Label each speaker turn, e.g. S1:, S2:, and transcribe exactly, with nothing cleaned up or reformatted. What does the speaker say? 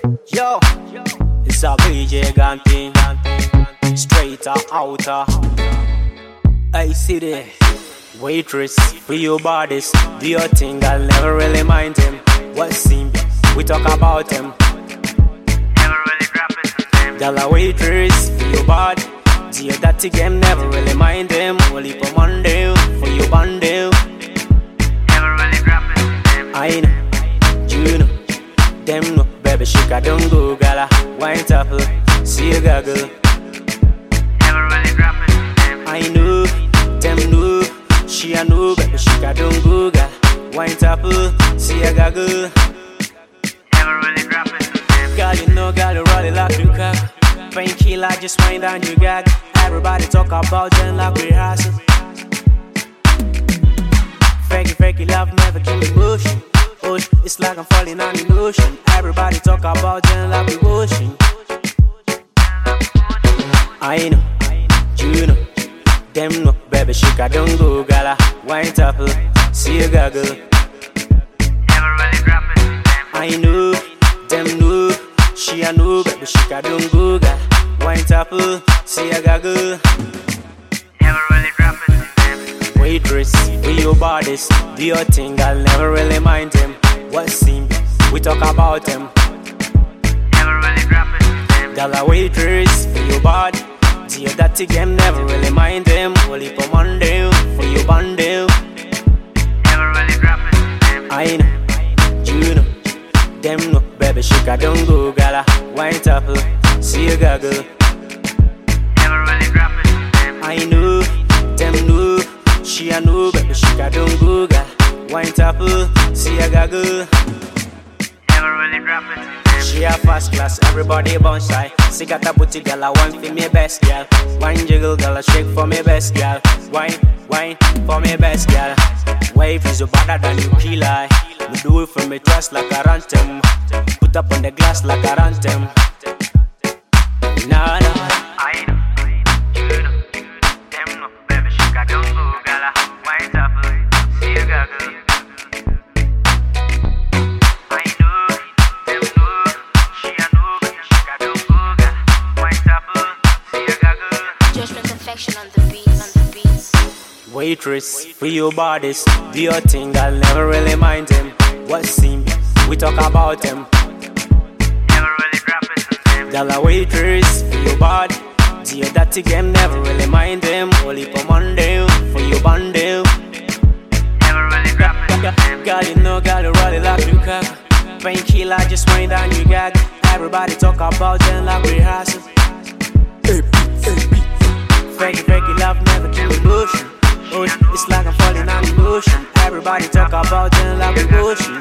S1: Yo, it's a B J Ganti, straight outer. I see the waitress for your bodies. Do your thing, I'll never really mind him. What's him? We talk about him.
S2: Never really drop it.
S1: Girl, a waitress for your body. Do your dirty game, never really mind him. Only for Monday, for your bundle.
S2: Never really drop it.
S1: I know, you know, them know. Baby, shake a don't go, gala. Wine topple, see a gaggle.
S2: Never really drop it.
S1: I know, them know, she a know. Baby, shake a don't go, gala. Wine topple, see a gaggle.
S2: Never really drop it.
S1: Girl, you know, girl, you roll it like you cock. Painkiller, just wind down your gag. Everybody talk about them like rehearsal. Fakey, fakey love never kill emotion. Oh, it's like I'm falling on the ocean. Everybody talk about them like devotion. I know, you know, them know. Baby, shake a don't go, gala. Wine topple, see a gaggle.
S2: Never really drop it.
S1: I know, them know, she a know. Baby, shake a don't go, gala. Wine topple, see a gaggle.
S2: Never really drop it.
S1: Waitress, for your bodies. Do your thing, I'll never really mind him. What's him? We talk about him.
S2: Never really drop it.
S1: Girl, a waitress for your body. Do your dirty game, never really mind him. Only for Monday, for your bundle.
S2: Never really drop it.
S1: I know, you know, them know. Baby, shake a don't go, gala. Wine topple, see a gaggle.
S2: Never really drop it.
S1: I know, them know, she a know. Baby, shake a don't go, gala. Wine topple, see a gaggle.
S2: Never really drop it.
S1: She a first class, everybody bounce shy. She got a booty girl, I want for me best girl. Wine jiggle girl, I shake for me best girl. Wine, wine for me best girl. Wave is better than you killer. We do it for me trust like a anthem. Put up on the glass like a anthem. Nah, nah.
S2: I know, you know, them know. Baby, shake a don't go, gala. Wine topple, see a gaggle. I know, them know, she a know. Baby, shake a don't go, gala. Wine topple, see a gaggle.
S3: Judgment affection on the beat, on the beats.
S1: Waitress, for your bodies. Do your thing, I'll never really mind him. What's him? We talk about him.
S2: Never really drop it.
S1: Girl, a waitress for your body. Do your dirty game, never really mind him. Only for Monday, for your bundle.
S2: Never really drop it.
S1: Girl, you know, girl, you roll it like you cock. Painkiller, just wind down your gag. Everybody talk about them like rehearsal. Fakey, fakey love never kill emotion. Oh, it's like I'm falling on the ocean. Everybody talk about them like devotion.